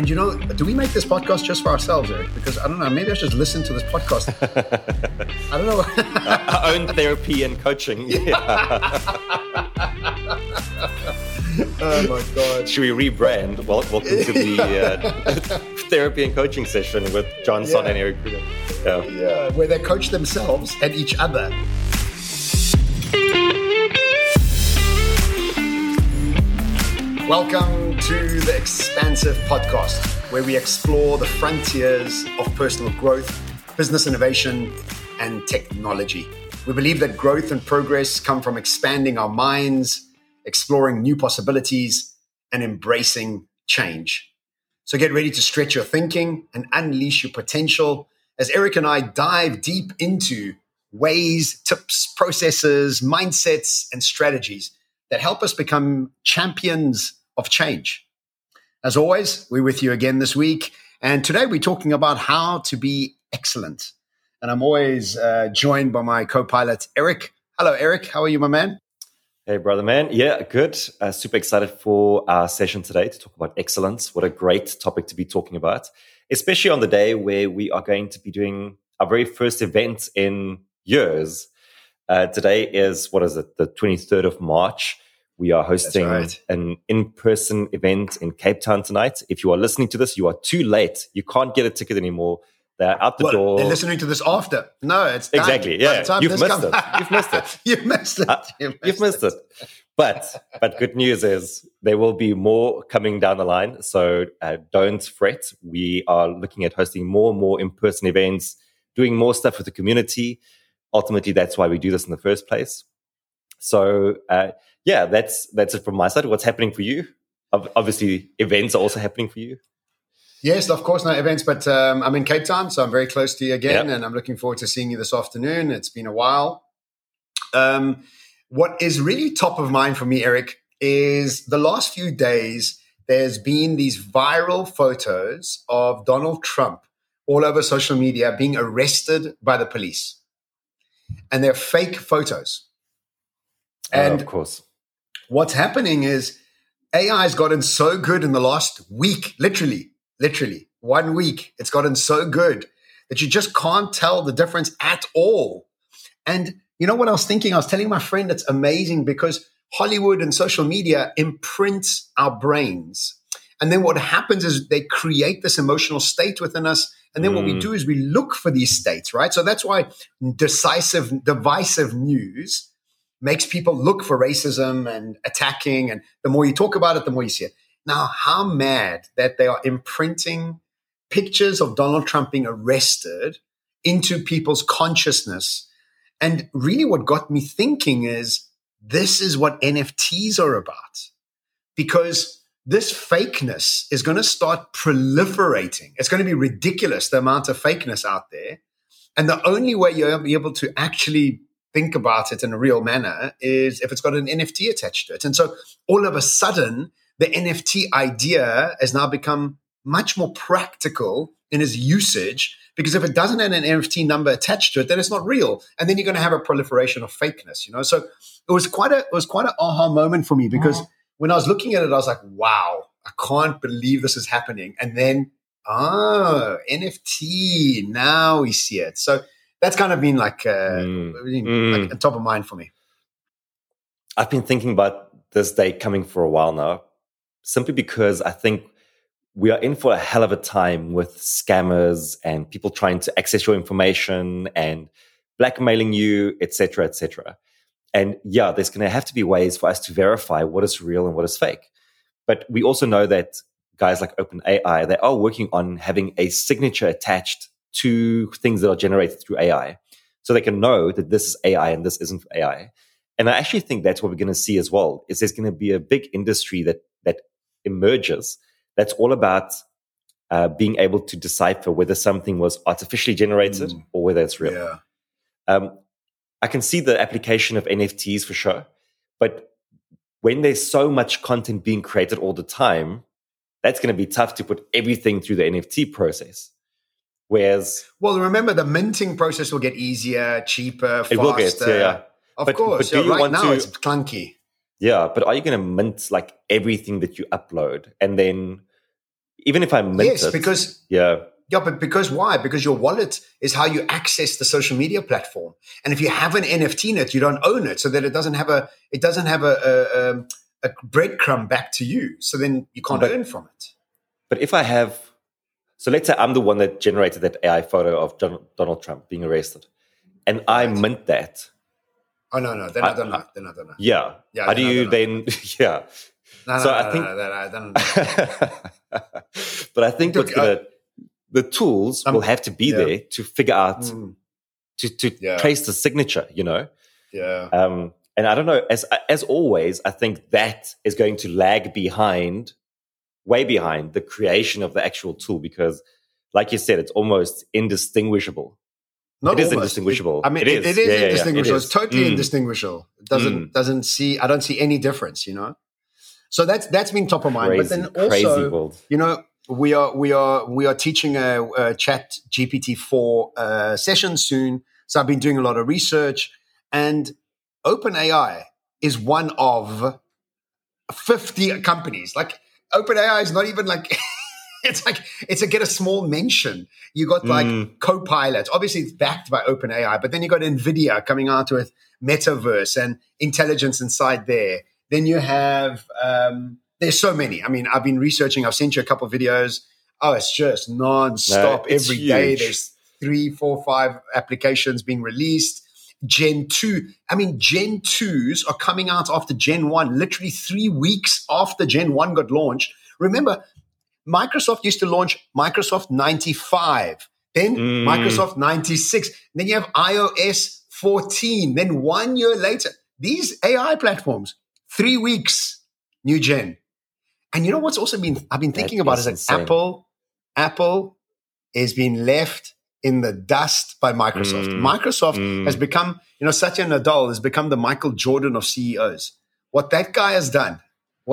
And do we make this podcast just for ourselves, Eric? Because I don't know, maybe I should just listen to this podcast. I don't know. Our own therapy and coaching. Oh my God. Should we rebrand? Welcome to the therapy and coaching session with John Son and Eric Kruger. Yeah, where they coach themselves and each other. Welcome to the Expansive Podcast, where we explore the frontiers of personal growth, business innovation, and technology. We believe that growth and progress come from expanding our minds, exploring new possibilities, and embracing change. So get ready to stretch your thinking and unleash your potential as Eric and I dive deep into ways, tips, processes, mindsets, and strategies that help us become champions of change. As always, we're with you again this week. And today we're talking about how to be excellent. And I'm always joined by my co-pilot, Eric. Hello, Eric. How are you, my man? Hey, brother, man. Yeah, good. Super excited for our session today to talk about excellence. What a great topic to be talking about, especially on the day where we are going to be doing our very first event in years. Today is, the 23rd of March. We are hosting an in-person event in Cape Town tonight. If you are listening to this, you are too late. You can't get a ticket anymore. They're out the door. They're listening to this after. No, it's done. Exactly. Yeah, you've missed it. You've missed it. You've missed it. But good news is there will be more coming down the line. So don't fret. We are looking at hosting more and more in-person events, doing more stuff with the community. Ultimately, that's why we do this in the first place. So that's it from my side. What's happening for you? Obviously, events are also happening for you. Yes, of course, no events, but I'm in Cape Town, so I'm very close to you again, and I'm looking forward to seeing you this afternoon. It's been a while. What is really top of mind for me, Eric, is the last few days, there's been these viral photos of Donald Trump all over social media being arrested by the police. And they're fake photos. And of course, what's happening is AI has gotten so good in the last week, literally 1 week. It's gotten so good that you just can't tell the difference at all. And you know what I was thinking? I was telling my friend it's amazing because Hollywood and social media imprints our brains. And then what happens is they create this emotional state within us. And then what we do is we look for these states, right? So that's why divisive news makes people look for racism and attacking. And the more you talk about it, the more you see it. Now, how mad that they are imprinting pictures of Donald Trump being arrested into people's consciousness. And really what got me thinking is this is what NFTs are about. Because this fakeness is going to start proliferating. It's going to be ridiculous, the amount of fakeness out there. And the only way you'll be able to actually think about it in a real manner is if it's got an NFT attached to it. And so all of a sudden, the NFT idea has now become much more practical in its usage, because if it doesn't have an NFT number attached to it, then it's not real. And then you're going to have a proliferation of fakeness, So it was quite an aha moment for me, because when I was looking at it, I was like, wow, I can't believe this is happening. And then, NFT, now we see it. So that's kind of been like top of mind for me. I've been thinking about this day coming for a while now, simply because I think we are in for a hell of a time with scammers and people trying to access your information and blackmailing you, et cetera, et cetera. And yeah, there's going to have to be ways for us to verify what is real and what is fake. But we also know that guys like OpenAI, they are working on having a signature attached to things that are generated through AI, so they can know that this is AI and this isn't AI. And I actually think that's what we're going to see as well, is there's going to be a big industry that emerges that's all about being able to decipher whether something was artificially generated or whether it's real. Yeah. I can see the application of NFTs for sure, but when there's so much content being created all the time, that's going to be tough to put everything through the NFT process. Whereas, well, remember the minting process will get easier, cheaper, faster. It will get, yeah. Of course. But right now it's clunky. Yeah, but are you going to mint like everything that you upload? And then even if I mint Yes, it. because Yeah. Yeah, but because why? Because your wallet is how you access the social media platform. And if you have an NFT in it, you don't own it, so that it doesn't have a breadcrumb back to you. So then you can't earn from it. But if I have, so let's say I'm the one that generated that AI photo of Donald Trump being arrested, and I mint that. Oh no, then I don't know. Yeah. Yeah. How do you then? Yeah. So I think. But I think the tools will have to be there to figure out to trace the signature. Yeah. And I don't know. As always, I think that is going to lag behind, way behind the creation of the actual tool, because, like you said, it's almost indistinguishable. It is indistinguishable. It is indistinguishable. It's totally indistinguishable. It doesn't see. I don't see any difference. So that's been top of mind. Crazy, but then also, world. we are teaching a Chat GPT-4 session soon. So I've been doing a lot of research, and OpenAI is one of 50 companies. Like OpenAI is not even like it's a get a small mention. You got like Copilot. Obviously, it's backed by OpenAI, but then you got NVIDIA coming out with Metaverse and intelligence inside there. Then you have there's so many. I mean, I've been researching. I've sent you a couple of videos. Oh, it's just nonstop. Every day there's 3, 4, 5 applications being released. Gen 2. I mean, Gen 2s are coming out after Gen 1, literally 3 weeks after Gen 1 got launched. Remember, Microsoft used to launch Microsoft 95, then Microsoft 96. Then you have iOS 14. Then 1 year later, these AI platforms, 3 weeks, new gen. And you know what's also I've been thinking about is that Apple is being left in the dust by Microsoft. Microsoft has become, Satya Nadella has become the Michael Jordan of CEOs. What that guy has done to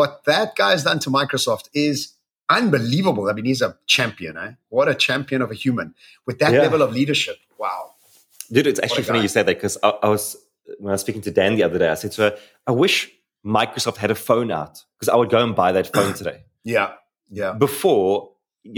Microsoft is unbelievable. I mean, he's a champion, eh? What a champion of a human with that level of leadership. Wow. Dude, it's actually funny you said that, because when I was speaking to Dan the other day, I said to her, I wish Microsoft had a phone out, because I would go and buy that phone today. Yeah. Before,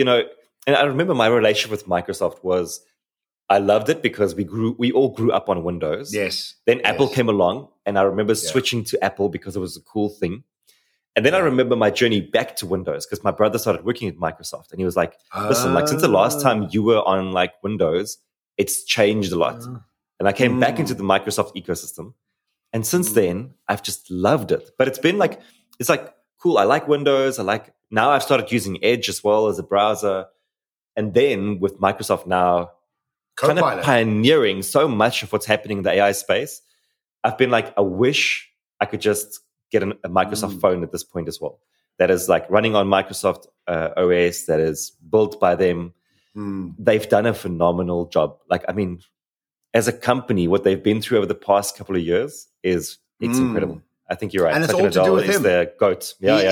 and I remember my relationship with Microsoft was, I loved it because we all grew up on Windows. Yes. Then Apple came along, and I remember switching to Apple because it was a cool thing. And then I remember my journey back to Windows, because my brother started working at Microsoft, and he was like, listen, like since the last time you were on like Windows, it's changed a lot. And I came back into the Microsoft ecosystem. And since then, I've just loved it. But it's been like, it's like, cool. I like Windows. Now I've started using Edge as well as a browser. And then with Microsoft now kind of pioneering so much of what's happening in the AI space, I've been like, I wish I could just get a Microsoft phone at this point as well. That is like running on Microsoft OS, that is built by them. They've done a phenomenal job. Like, I mean, as a company, what they've been through over the past couple of years it's incredible. I think you're right. And it's all to do with him. The GOAT.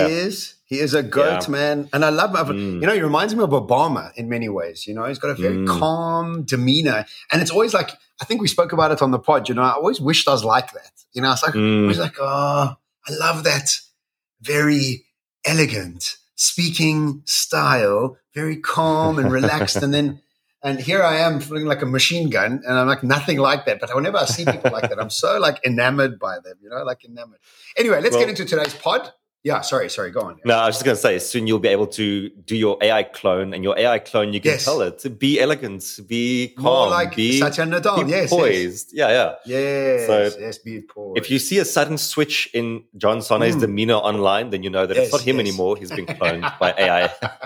He is a GOAT, man. And I love him. He reminds me of Obama in many ways. He's got a very calm demeanor. And it's always like, I think we spoke about it on the pod, I always wished I was like that. It's like, I was like, oh, I love that very elegant speaking style, very calm and relaxed. And here I am feeling like a machine gun, and I'm like nothing like that. But whenever I see people like that, I'm so like enamored by them, like enamored. Anyway, let's get into today's pod. Yeah, sorry, go on. No, I was just going to say, soon you'll be able to do your AI clone, and your AI clone, you can tell it to be elegant, be calm, more like Satya Nadella, be poised. Yeah. Yes, be poised. If you see a sudden switch in John Sonne's demeanor online, then you know that it's not him anymore. He's been cloned by AI.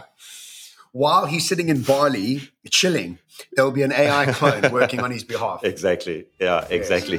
While he's sitting in Bali, chilling, there will be an AI clone working on his behalf. Exactly. Yeah, exactly.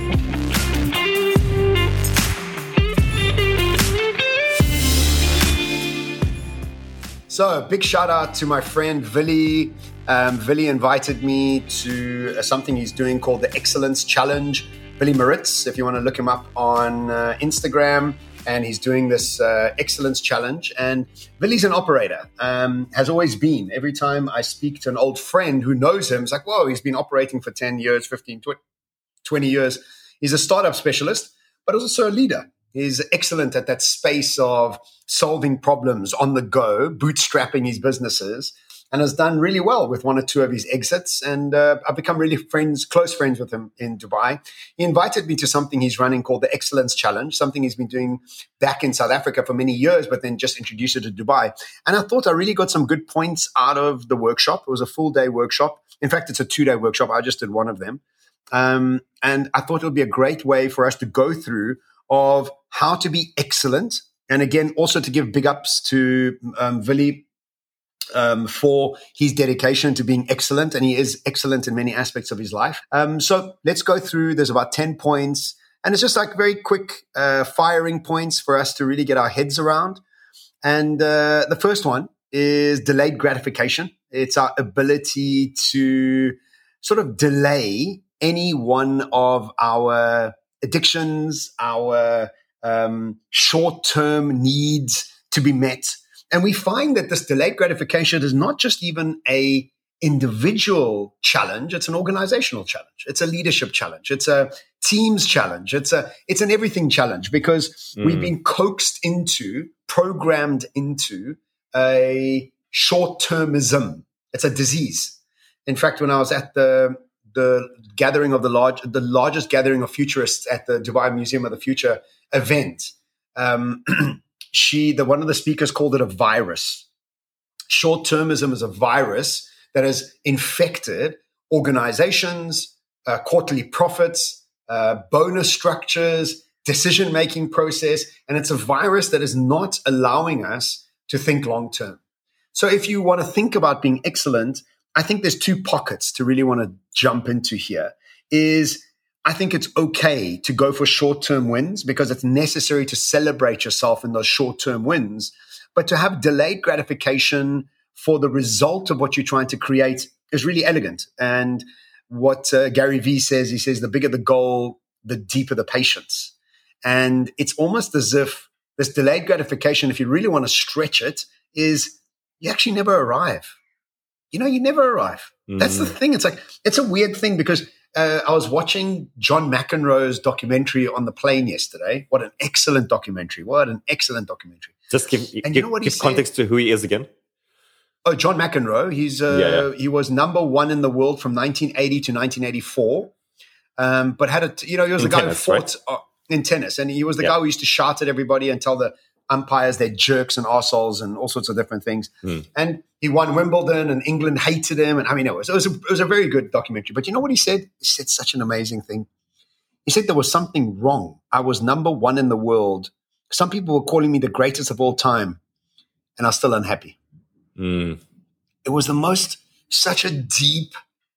So, big shout out to my friend Vili. Vili invited me to something he's doing called the Excellence Challenge. Vili Maritz, if you want to look him up on Instagram. And he's doing this Excellence Challenge. And Vili's an operator, has always been. Every time I speak to an old friend who knows him, it's like, whoa, he's been operating for 10 years, 15, 20 years. He's a startup specialist, but also a leader. He's excellent at that space of solving problems on the go, bootstrapping his businesses, and has done really well with one or two of his exits. And I've become really close friends with him in Dubai. He invited me to something he's running called the Excellence Challenge, something he's been doing back in South Africa for many years, but then just introduced it to Dubai. And I thought I really got some good points out of the workshop. It was a full day workshop. In fact, it's a 2-day workshop. I just did one of them. And I thought it would be a great way for us to go through of how to be excellent. And again, also to give big ups to Vili for his dedication to being excellent. And he is excellent in many aspects of his life. So let's go through. There's about 10 points. And it's just like very quick firing points for us to really get our heads around. And the first one is delayed gratification. It's our ability to sort of delay any one of our addictions, our short-term needs to be met. And we find that this delayed gratification is not just even a individual challenge, it's an organizational challenge. It's a leadership challenge. It's a teams challenge. It's an everything challenge because we've been programmed into a short-termism. It's a disease. In fact, when I was at the gathering of the largest gathering of futurists at the Dubai Museum of the Future event, one of the speakers called it a virus. Short-termism is a virus that has infected organizations, quarterly profits, bonus structures, decision-making process, and it's a virus that is not allowing us to think long-term. So if you want to think about being excellent, I think there's 2 pockets to really want to jump into here. I think it's okay to go for short-term wins because it's necessary to celebrate yourself in those short-term wins. But to have delayed gratification for the result of what you're trying to create is really elegant. And what Gary Vee says, he says, the bigger the goal, the deeper the patience. And it's almost as if this delayed gratification, if you really want to stretch it, is you actually never arrive. You never arrive. That's the thing. It's a weird thing because I was watching John McEnroe's documentary on the plane yesterday. What an excellent documentary. Just give context to who he is again. Oh, John McEnroe. He was number 1 in the world from 1980 to 1984. But he was the guy who fought in tennis. And he was the guy who used to shout at everybody and tell the umpires they're jerks and arseholes and all sorts of different things. And he won Wimbledon and England hated him. And I mean, it was a very good documentary. But you know what he said? He said such an amazing thing. He said there was something wrong. I was number 1 in the world. Some people were calling me the greatest of all time. And I was still unhappy. It was such a deep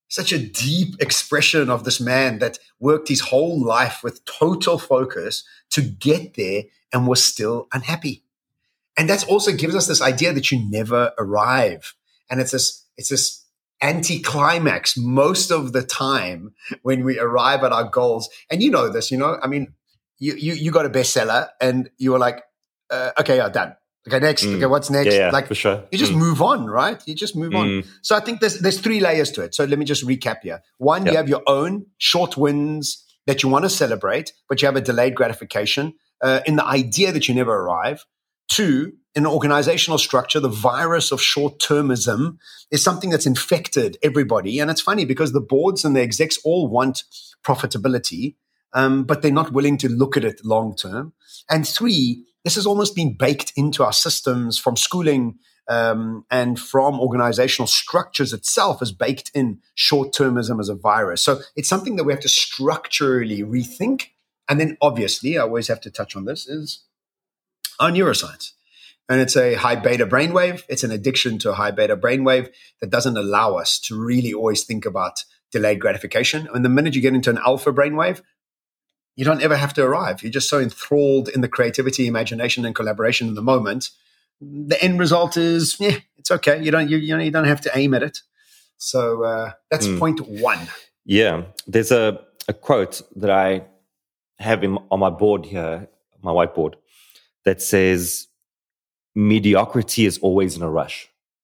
expression of this man that worked his whole life with total focus to get there and was still unhappy. And that also gives us this idea that you never arrive. And it's this anticlimax most of the time when we arrive at our goals. And you know this, I mean, you got a bestseller and you were like, okay, yeah, done. Okay, next. Okay, what's next? Yeah, for sure. You just move on, right? You just move on. So I think there's 3 layers to it. So let me just recap here. 1, you have your own short wins that you want to celebrate, but you have a delayed gratification in the idea that you never arrive. 2, in an organizational structure, the virus of short-termism is something that's infected everybody. And it's funny because the boards and the execs all want profitability, but they're not willing to look at it long-term. And 3, this has almost been baked into our systems from schooling and from organizational structures itself as baked in short-termism as a virus. So it's something that we have to structurally rethink. And then obviously, I always have to touch on this, is our neuroscience. And it's a high beta brainwave. It's an addiction to a high beta brainwave that doesn't allow us to really always think about delayed gratification. And the minute you get into an alpha brainwave, you don't ever have to arrive. You're just so enthralled in the creativity, imagination, and collaboration in the moment. The end result is, it's okay. You don't have to aim at it. So that's point 1. Yeah, there's a quote that I have on my board here, my whiteboard, that says, "Mediocrity is always in a rush."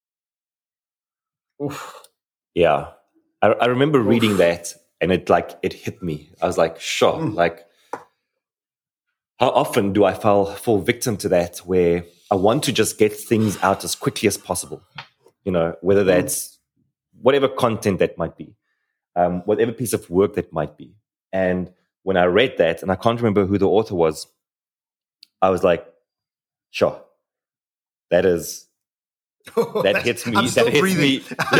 Oof. Yeah, I remember reading that. And it hit me. I was like, sure, how often do I fall victim to that, where I want to just get things out as quickly as possible, whether that's whatever content that might be, whatever piece of work that might be. And when I read that, and I can't remember who the author was, I was like, sure, that hits me. I'm still that hits breathing. me.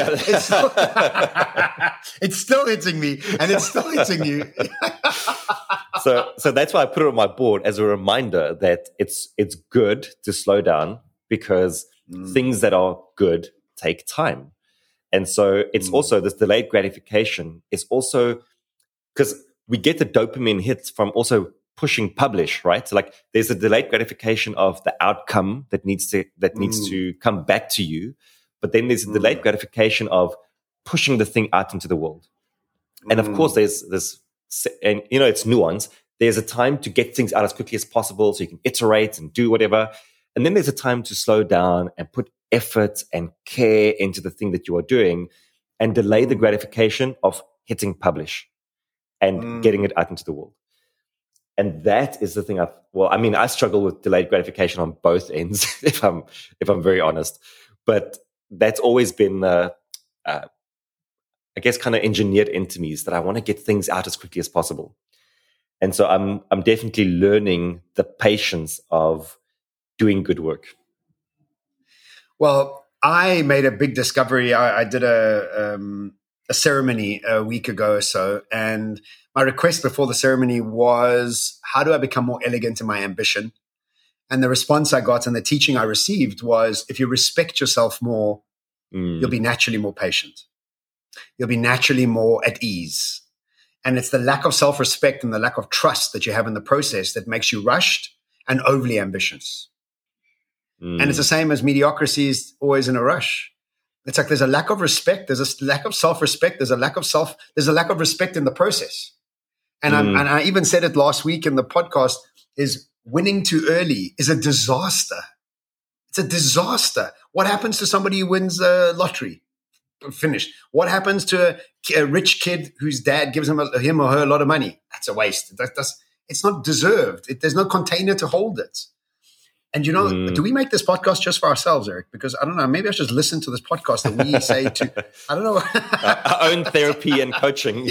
Yeah. It's still hitting me, and it's still hitting you. So that's why I put it on my board as a reminder that it's good to slow down, because things that are good take time. And so it's also this delayed gratification is also because we get the dopamine hits from also pushing publish, right? So like there's a delayed gratification of the outcome that needs to come back to you. But then there's a delayed gratification of pushing the thing out into the world. And of course there's this, and it's nuance. There's a time to get things out as quickly as possible so you can iterate and do whatever. And then there's a time to slow down and put effort and care into the thing that you are doing and delay the gratification of hitting publish and getting it out into the world. And that is the thing I struggle with delayed gratification on both ends, if I'm very honest. But that's always been, I guess, kind of engineered into me, is that I want to get things out as quickly as possible. And so I'm definitely learning the patience of doing good work. Well, I made a big discovery. I did a ceremony a week ago or so, and my request before the ceremony was, how do I become more elegant in my ambition? And the response I got and the teaching I received was, if you respect yourself more, you'll be naturally more patient. You'll be naturally more at ease. And it's the lack of self-respect and the lack of trust that you have in the process that makes you rushed and overly ambitious. And it's the same as mediocrity is always in a rush. It's like there's a lack of respect. There's a lack of self-respect. There's a lack of respect in the process. And I even said it last week in the podcast, is winning too early is a disaster. It's a disaster. What happens to somebody who wins the lottery? Finished. What happens to a rich kid whose dad gives him or her a lot of money? That's a waste. It's not deserved. There's no container to hold it. And do we make this podcast just for ourselves, Eric? Because I don't know, maybe I should just listen to this podcast that we say to, I don't know. Our own therapy and coaching.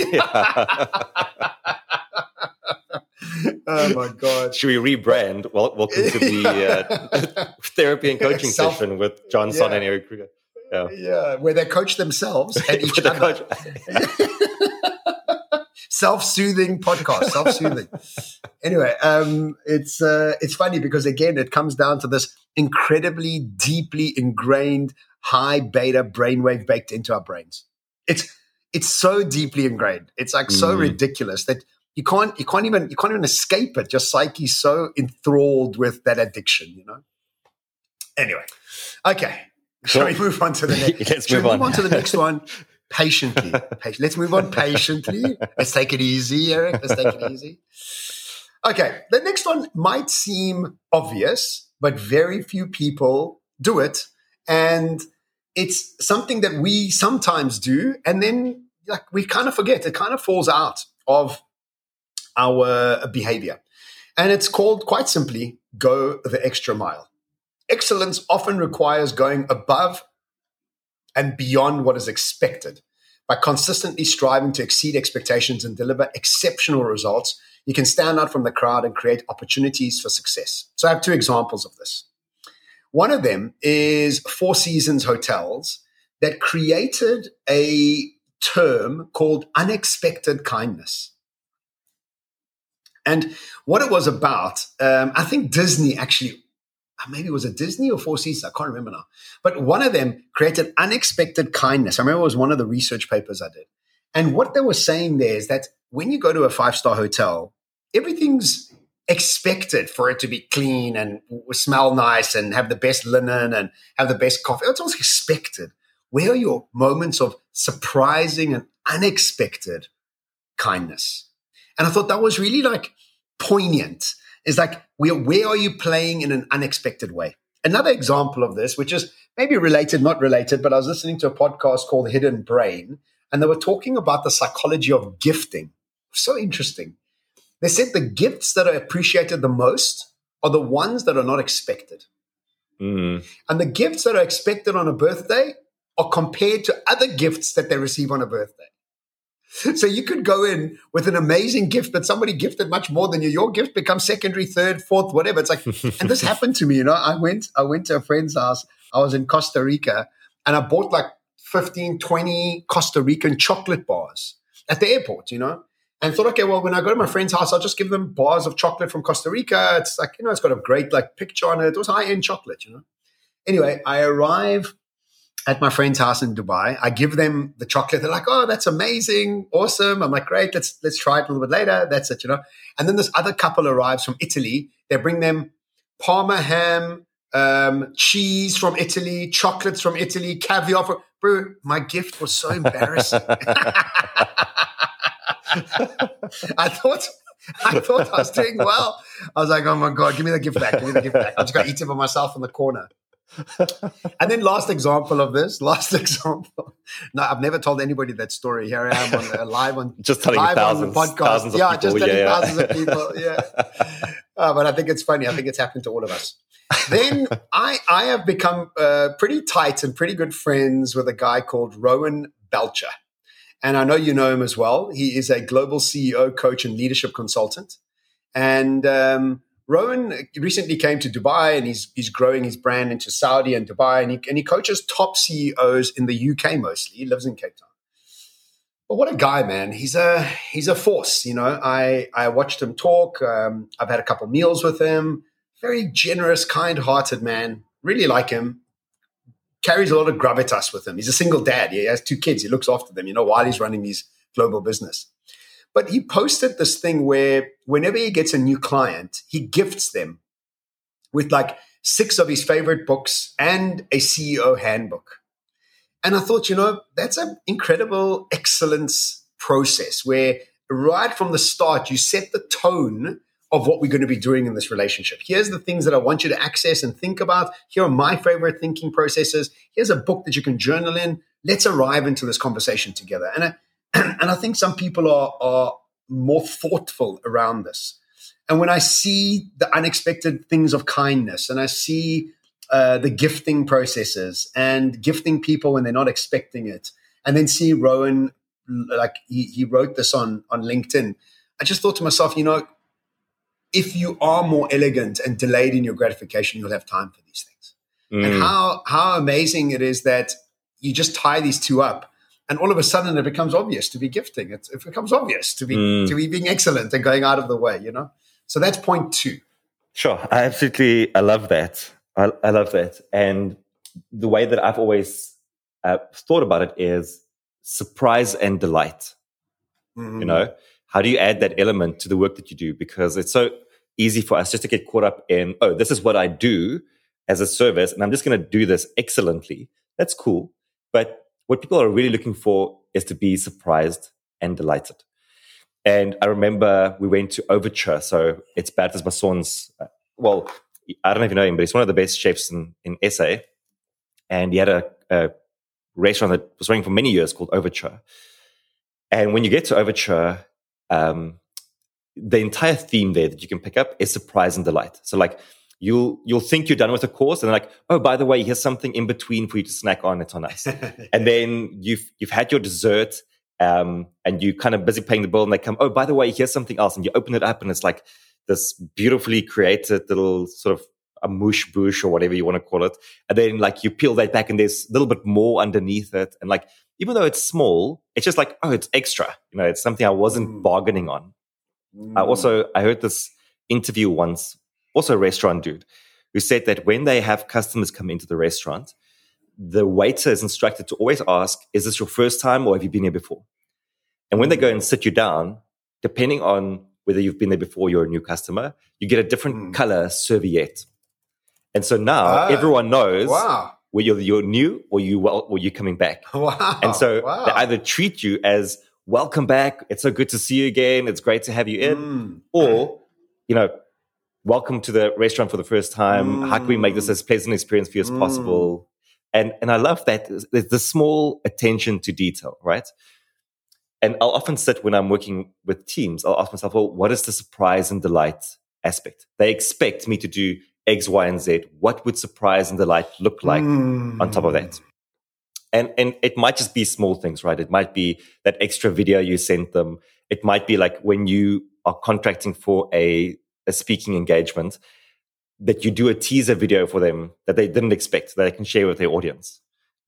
Oh my God. Should we rebrand? Welcome to the therapy and coaching session with John Son and Eric Kruger. Yeah, where they coach themselves and each other. Self-soothing podcast, self-soothing. Anyway, it's funny because, again, it comes down to this incredibly deeply ingrained high beta brainwave baked into our brains. It's so deeply ingrained. It's like so ridiculous that you can't even escape it. Your psyche's so enthralled with that addiction, Anyway, okay. Shall we move on to the next? Let's move on to the next one. Patiently. Let's move on patiently. Let's take it easy, Eric. Let's take it easy. Okay. The next one might seem obvious, but very few people do it. And it's something that we sometimes do, and then we kind of forget. It kind of falls out of our behavior. And it's called, quite simply, go the extra mile. Excellence often requires going above and beyond what is expected. By consistently striving to exceed expectations and deliver exceptional results, you can stand out from the crowd and create opportunities for success. So I have two examples of this. One of them is Four Seasons Hotels that created a term called unexpected kindness. And what it was about, I think Disney actually, maybe it was a Disney or Four Seasons, I can't remember now. But one of them created unexpected kindness. I remember it was one of the research papers I did. And what they were saying there is that when you go to a 5-star hotel, everything's expected for it to be clean and smell nice and have the best linen and have the best coffee. It's all expected. Where are your moments of surprising and unexpected kindness? And I thought that was really poignant. It's like, where are you playing in an unexpected way? Another example of this, which is maybe related, not related, but I was listening to a podcast called Hidden Brain, and they were talking about the psychology of gifting. So interesting. They said the gifts that are appreciated the most are the ones that are not expected. And the gifts that are expected on a birthday are compared to other gifts that they receive on a birthday. So you could go in with an amazing gift, but somebody gifted much more than you. Your gift becomes secondary, third, fourth, whatever. It's like, and this happened to me, I went to a friend's house. I was in Costa Rica and I bought like 15, 20 Costa Rican chocolate bars at the airport, and thought, okay, well, when I go to my friend's house, I'll just give them bars of chocolate from Costa Rica. It's like, it's got a great like picture on it. It was high-end chocolate, Anyway, I arrive at my friend's house in Dubai. I give them the chocolate. They're like, oh, that's amazing. Awesome. I'm like, great. Let's try it a little bit later. That's it, And then this other couple arrives from Italy. They bring them Parma ham, cheese from Italy, chocolates from Italy, caviar. Bro, my gift was so embarrassing. I thought I was doing well. I was like, oh my God, give me the gift back. I'm just going to eat it by myself in the corner. And then last example. No, I've never told anybody that story. Here I am live on just telling live thousands, on the podcast. Thousands of people. Just telling thousands of people. Yeah. But I think it's funny. I think it's happened to all of us. Then I have become pretty tight and pretty good friends with a guy called Rowan Belcher. And I know you know him as well. He is a global CEO, coach, and leadership consultant. And Rowan recently came to Dubai, and he's growing his brand into Saudi and Dubai, and he coaches top CEOs in the UK mostly. He lives in Cape Town. But what a guy, man! He's a force. I watched him talk. I've had a couple meals with him. Very generous, kind-hearted man. Really like him. Carries a lot of gravitas with him. He's a single dad. He has 2 kids. He looks after them, while he's running his global business. But he posted this thing where whenever he gets a new client, he gifts them with like 6 of his favorite books and a CEO handbook. And I thought, that's an incredible excellence process where right from the start, you set the tone of what we're going to be doing in this relationship. Here's the things that I want you to access and think about. Here are my favorite thinking processes. Here's a book that you can journal in. Let's arrive into this conversation together. And I think some people are more thoughtful around this. And when I see the unexpected things of kindness, and I see the gifting processes and gifting people when they're not expecting it, and then see Rowan, like he wrote this on LinkedIn, I just thought to myself, if you are more elegant and delayed in your gratification, you'll have time for these things. And how amazing it is that you just tie these two up, and all of a sudden it becomes obvious to be gifting. It becomes obvious to be being excellent and going out of the way, So that's point 2. Sure. I love that. I love that. And the way that I've always thought about it is surprise and delight. How do you add that element to the work that you do? Because it's so easy for us just to get caught up in, this is what I do as a service, and I'm just going to do this excellently. That's cool. But what people are really looking for is to be surprised and delighted. And I remember we went to Overture. So it's Bertus Masson's, I don't know if you know him, but he's one of the best chefs in SA. And he had a restaurant that was running for many years called Overture. And when you get to Overture, the entire theme there that you can pick up is surprise and delight. So like you'll think you're done with a course, and like, oh, by the way, here's something in between for you to snack on. It's on us. And then you've had your dessert, and you kind of busy paying the bill, and they come, oh, by the way, here's something else, and you open it up, and it's like this beautifully created little sort of a mouche bouche or whatever you want to call it. And then like you peel that back, and there's a little bit more underneath it, and like even though it's small, it's just like, oh, it's extra. It's something I wasn't bargaining on. I heard this interview once, also a restaurant dude, who said that when they have customers come into the restaurant, the waiter is instructed to always ask, is this your first time or have you been here before? And when they go and sit you down, depending on whether you've been there before, you're a new customer, you get a different color serviette. And so now everyone knows whether you're new or you're coming back. Wow. And so they either treat you as welcome back, it's so good to see you again, it's great to have you in, or, welcome to the restaurant for the first time. How can we make this as pleasant experience for you as possible? And I love that. There's the small attention to detail, right? And I'll often sit when I'm working with teams, I'll ask myself, well, what is the surprise and delight aspect? They expect me to do X, Y, and Z. What would surprise and delight look like on top of that? And it might just be small things, right? It might be that extra video you sent them. It might be like when you are contracting for a speaking engagement, that you do a teaser video for them that they didn't expect, that they can share with their audience.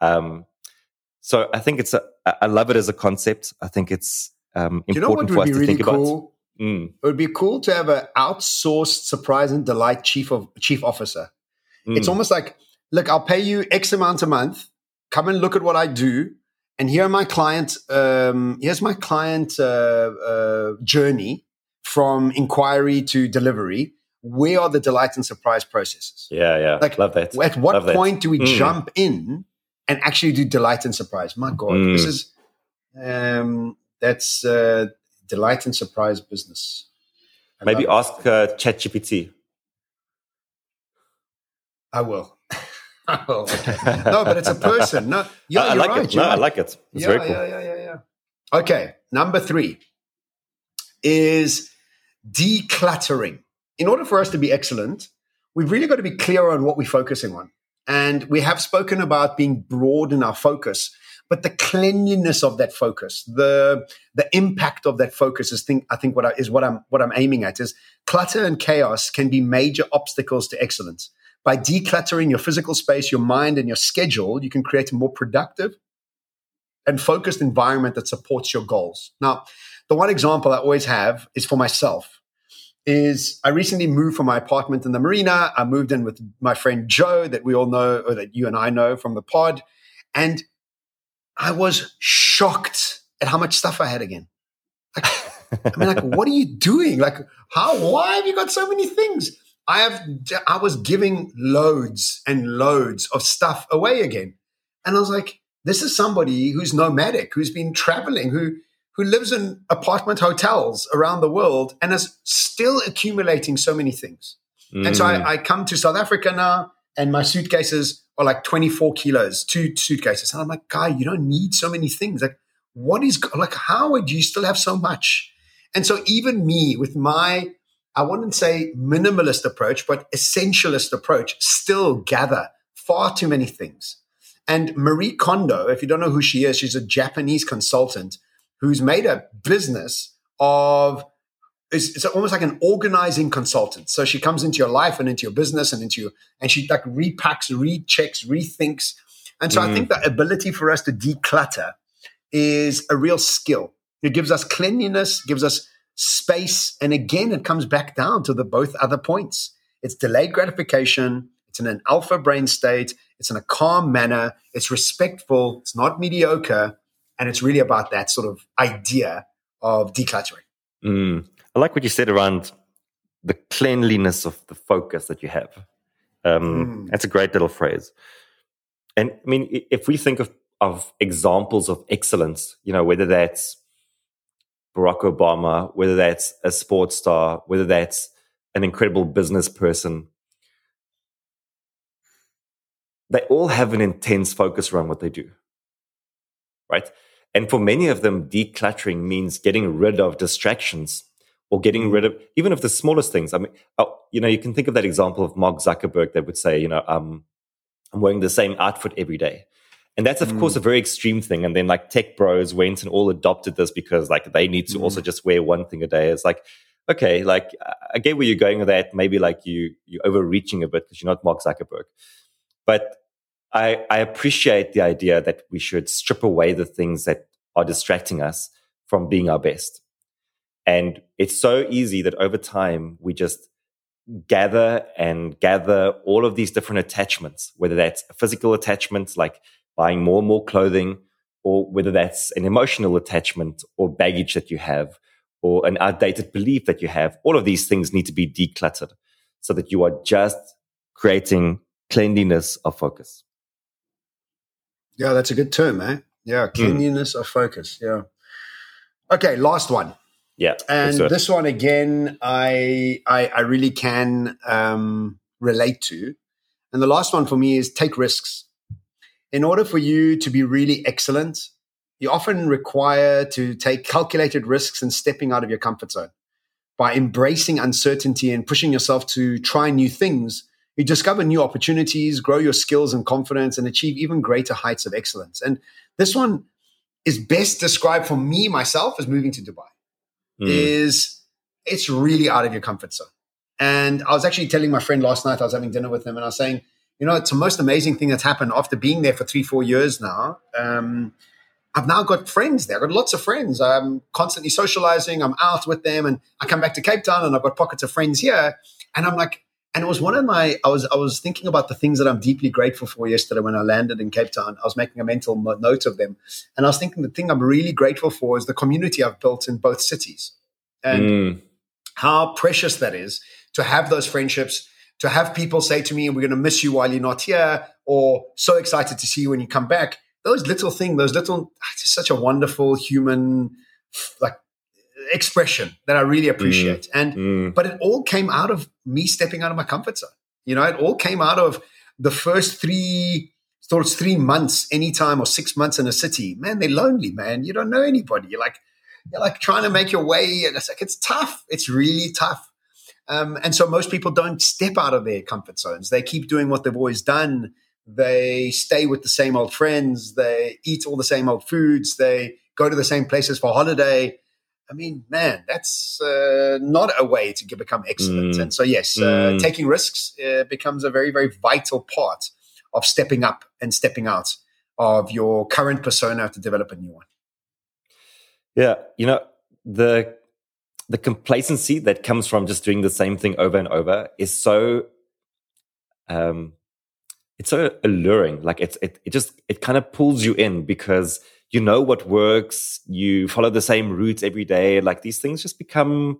So I think I love it as a concept. I think it's important for us to think about. It would be cool to have an outsourced surprise and delight chief officer. It's almost like, look, I'll pay you X amount a month. Come and look at what I do, and here's my client journey from inquiry to delivery. Where are the delight and surprise processes? Yeah. Like, love that. At what point do we jump in and actually do delight and surprise? My God, this is that's delight and surprise business. Maybe ask ChatGPT. I will. Oh, okay. No, but it's a person. No, I like right, it. No, right. I like it. It's very cool. Yeah. Okay, number 3 is decluttering. In order for us to be excellent, we've really got to be clear on what we're focusing on. And we have spoken about being broad in our focus, but the cleanliness of that focus, the impact of that focus is what I'm aiming at. Is clutter and chaos can be major obstacles to excellence. By decluttering your physical space, your mind, and your schedule, you can create a more productive and focused environment that supports your goals. Now, the one example I always have is for myself. Is I recently moved from my apartment in the marina. I moved in with my friend Joe that we all know, or that you and I know from the pod. And I was shocked at how much stuff I had again. What are you doing? Why have you got so many things? I was giving loads and loads of stuff away again. And I was like, this is somebody who's nomadic, who's been traveling, who lives in apartment hotels around the world and is still accumulating so many things. And so I come to South Africa now, and my suitcases are like 24 kilos, 2 suitcases. And I'm like, guy, you don't need so many things. How would you still have so much? And so even me with my, I wouldn't say minimalist approach, but essentialist approach, still gather far too many things. And Marie Kondo, if you don't know who she is, she's a Japanese consultant who's made a business of, it's almost like an organizing consultant. So she comes into your life and into your business and she like repacks, rechecks, rethinks. And so I think the ability for us to declutter is a real skill. It gives us cleanliness, gives us space. And again, it comes back down to the both other points. It's delayed gratification. It's in an alpha brain state. It's in a calm manner. It's respectful. It's not mediocre. And it's really about that sort of idea of decluttering. I like what you said around the cleanliness of the focus that you have. That's a great little phrase. And I mean, if we think of examples of excellence, whether that's Barack Obama, whether that's a sports star, whether that's an incredible business person, they all have an intense focus around what they do, right? And for many of them, decluttering means getting rid of distractions or getting rid of even of the smallest things. I mean, you can think of that example of Mark Zuckerberg that would say, I'm wearing the same outfit every day. And that's, of course, a very extreme thing. And then like tech bros went and all adopted this because like they need to also just wear one thing a day. It's like, okay, like I get where you're going with that. Maybe like you're overreaching a bit because you're not Mark Zuckerberg. But I appreciate the idea that we should strip away the things that are distracting us from being our best. And it's so easy that over time we just gather all of these different attachments, whether that's physical attachments like buying more and more clothing, or whether that's an emotional attachment or baggage that you have, or an outdated belief that you have. All of these things need to be decluttered so that you are just creating cleanliness of focus. Yeah, that's a good term, eh? Yeah, cleanliness of focus. Yeah. Okay, last one. Yeah. And this one, again, I really can relate to. And the last one for me is take risks. In order for you to be really excellent, you often require to take calculated risks and stepping out of your comfort zone. By embracing uncertainty and pushing yourself to try new things, you discover new opportunities, grow your skills and confidence, and achieve even greater heights of excellence. And this one is best described for me, myself, as moving to Dubai. It's really out of your comfort zone. And I was actually telling my friend last night, I was having dinner with him, and I was saying, it's the most amazing thing that's happened after being there for 3-4 years now. I've now got friends there. I've got lots of friends. I'm constantly socializing. I'm out with them, and I come back to Cape Town and I've got pockets of friends here. And I'm like, and it was one of my, I was thinking about the things that I'm deeply grateful for yesterday when I landed in Cape Town. I was making a mental note of them. And I was thinking the thing I'm really grateful for is the community I've built in both cities and how precious that is to have those friendships, to have people say to me, we're going to miss you while you're not here, or so excited to see you when you come back. Those little things, it's just such a wonderful human expression that I really appreciate. But it all came out of me stepping out of my comfort zone. It all came out of the first 3 months, anytime, or 6 months in a city. Man, they're lonely, man. You don't know anybody. You're like trying to make your way. And it's tough. It's really tough. And so most people don't step out of their comfort zones. They keep doing what they've always done. They stay with the same old friends. They eat all the same old foods. They go to the same places for holiday. I mean, man, that's not a way to become excellent. And so, yes, taking risks becomes a very, very vital part of stepping up and stepping out of your current persona to develop a new one. Yeah, the complacency that comes from just doing the same thing over and over is so it's so alluring. Like it kind of pulls you in because you know what works. You follow the same route every day. Like these things just become,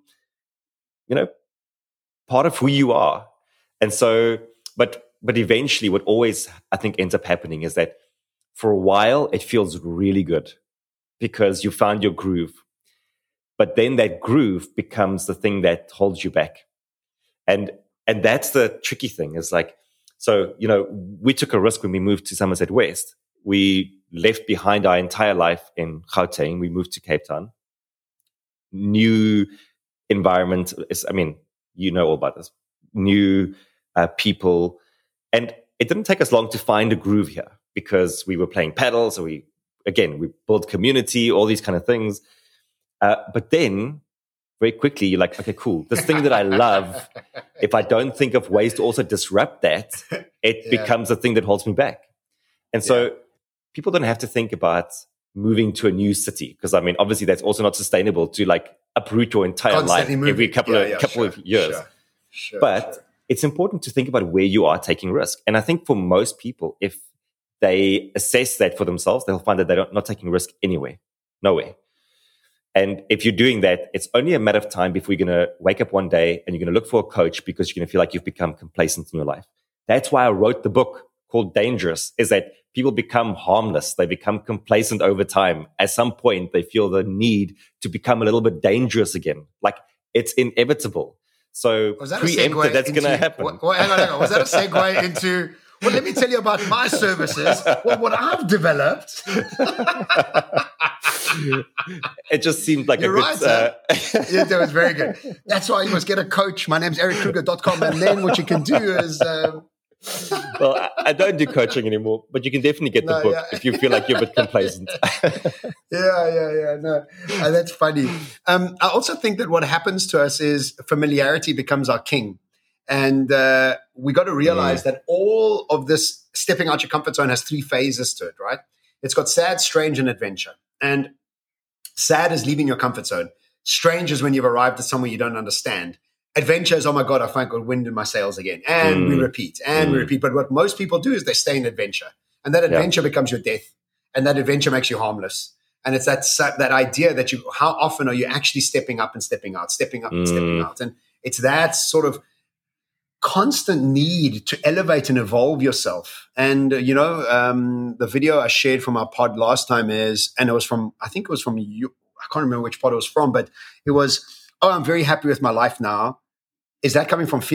part of who you are. And so, but eventually what always I think ends up happening is that for a while it feels really good because you found your groove. But then that groove becomes the thing that holds you back. And that's the tricky thing is like, so, we took a risk when we moved to Somerset West. We left behind our entire life in Gauteng. We moved to Cape Town. New environment. All about this. New people. And it didn't take us long to find a groove here because we were playing paddle. So we built community, all these kind of things. But then very quickly, you're like, okay, cool. This thing that I love, if I don't think of ways to also disrupt that, it becomes a thing that holds me back. And so people don't have to think about moving to a new city because, obviously that's also not sustainable to uproot your entire life every couple of years. But it's important to think about where you are taking risk. And I think for most people, if they assess that for themselves, they'll find that they're not taking risk anywhere, nowhere. And if you're doing that, it's only a matter of time before you're going to wake up one day and you're going to look for a coach because you're going to feel like you've become complacent in your life. That's why I wrote the book called Dangerous, is that people become harmless. They become complacent over time. At some point, they feel the need to become a little bit dangerous again. Like it's inevitable. So preempt that that's going to happen. Hang on. Was that a segue into... Well, let me tell you about my services. Well, what I've developed. It just seemed like You're a right, good... Yeah, that was very good. That's why you must get a coach. My name's ericskruger.com. And then what you can do is... Well, I don't do coaching anymore, but you can definitely get the book if you feel like you're a bit complacent. No, that's funny. I also think that what happens to us is familiarity becomes our king. And we got to realize that all of this stepping out your comfort zone has 3 phases to it, right? It's got sad, strange, and adventure. And sad is leaving your comfort zone. Strange is when you've arrived at somewhere you don't understand. Adventure is, oh my God, I find good wind in my sails again. And we repeat, we repeat. But what most people do is they stay in adventure. And that adventure becomes your death. And that adventure makes you harmless. And it's that idea that how often are you actually stepping up and stepping out, stepping up and stepping out? And it's that sort of constant need to elevate and evolve yourself. And, the video I shared from our pod last time and it was from, I think it was from you. I can't remember which pod it was from, but it was, I'm very happy with my life now. Is that coming from fear?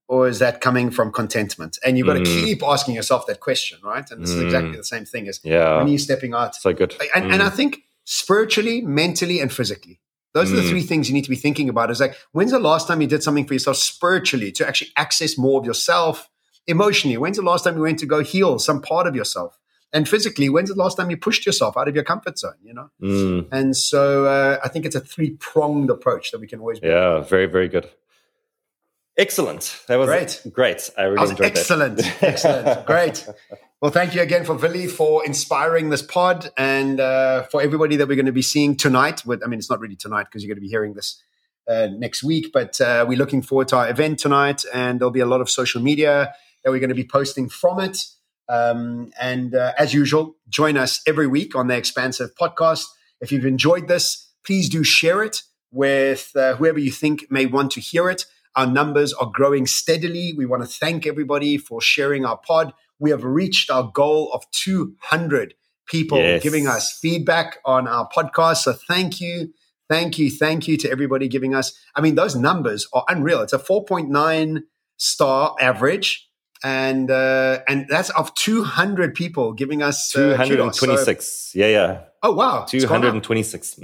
or is that coming from contentment? And you've got to keep asking yourself that question, right? And this is exactly the same thing as when you're stepping out. So good. And I think spiritually, mentally, and physically, those are the three things you need to be thinking about. Is like, when's the last time you did something for yourself spiritually to actually access more of yourself? Emotionally, when's the last time you went to go heal some part of yourself? And physically, when's the last time you pushed yourself out of your comfort zone, And so I think it's a three-pronged approach that we can always make. Yeah, very, very good. Excellent. That was great. I really enjoyed excellent. That. Excellent. Great. Well, thank you again for Vili for inspiring this pod and for everybody that we're going to be seeing tonight. It's not really tonight because you're going to be hearing this next week, but we're looking forward to our event tonight, and there'll be a lot of social media that we're going to be posting from it. And as usual, join us every week on the Expansive Podcast. If you've enjoyed this, please do share it with whoever you think may want to hear it. Our numbers are growing steadily. We want to thank everybody for sharing our pod. We have reached our goal of 200 people giving us feedback on our podcast. So thank you to everybody giving us. Those numbers are unreal. It's a 4.9 star average. And that's of 200 people giving us 226. Oh, wow. 226.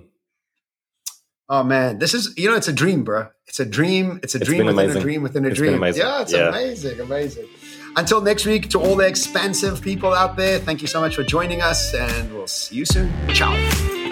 Oh, man. This is, it's a dream, bro. It's a dream. It's a dream within a dream within a dream. Amazing. Yeah, it's amazing. Until next week, to all the expansive people out there, thank you so much for joining us, and we'll see you soon. Ciao.